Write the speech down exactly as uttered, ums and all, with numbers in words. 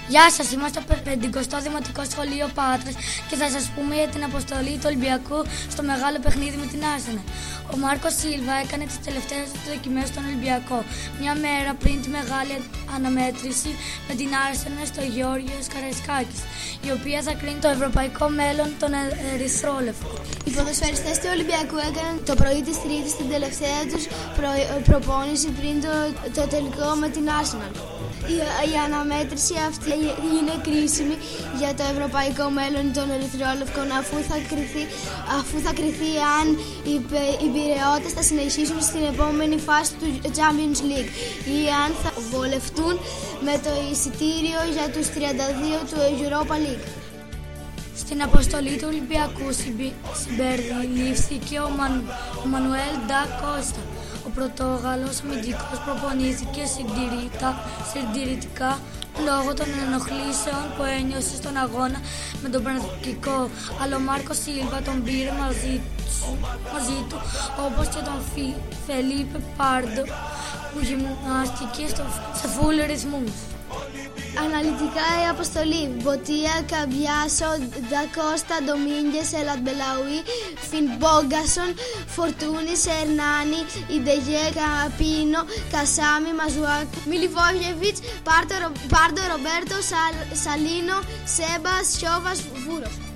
Γεια σας, είμαστε από πεντηκοστό Δημοτικό Σχολείο Πάτρας και θα σας πούμε για την αποστολή του Ολυμπιακού στο μεγάλο παιχνίδι με την Arsenal. Ο Μάρκο Σίλβα έκανε τις τελευταίες δοκιμές στον Ολυμπιακό μια μέρα πριν τη μεγάλη αναμέτρηση με την Arsenal στο Γεώργιος Καραϊσκάκης, η οποία θα κρίνει το ευρωπαϊκό μέλλον των ερυθρόλευκων. Οι ποδοσφαιριστές του Ολυμπιακού έκαναν το πρωί της Τρίτης την τελευταία τους προ... προπόνηση πριν το... το τελικό με την Arsenal. Η, η αναμέτρηση αυτή είναι κρίσιμη για το ευρωπαϊκό μέλλον των ερυθρόλευκων, αφού θα κριθεί, αφού θα κριθεί αν οι, οι πειραιώτες θα συνεχίσουν στην επόμενη φάση του Champions League ή αν θα βολευτούν με το εισιτήριο για τους τριάντα δύο του Europa League. Στην αποστολή του Ολυμπιακού συμπεριλήφθηκε ο, Μαν, ο Μανουέλ Ντα Κώστα. Ο Πορτογαλός αμυντικός προπονήθηκε συντηρητικά λόγω των ενοχλήσεων που ένιωσε στον αγώνα με τον Παναθηναϊκό, αλλά ο Μάρκο Σίλβα τον πήρε μαζί, μαζί του, όπως και τον Φελίπε Πάρντο που γυμνάστηκε στο, σε φουλ ρυθμούς. Αναλυτικά η αποστολή: Μποτία, Καμπιάσο, Ντα Κώστα, Ντομίνγκες, Ελαντμπελαουί, Φινμπόγκασον, Φορτούνη, Ερνάνη, Ιντεγέ, Καπίνο, Κασάμι, Μαζουάκ, Μιλιβόγεβιτς, Πάρντο, Ρομπέρτο, Σαλίνο, Σέμπας, Σιόβας, Βούρος.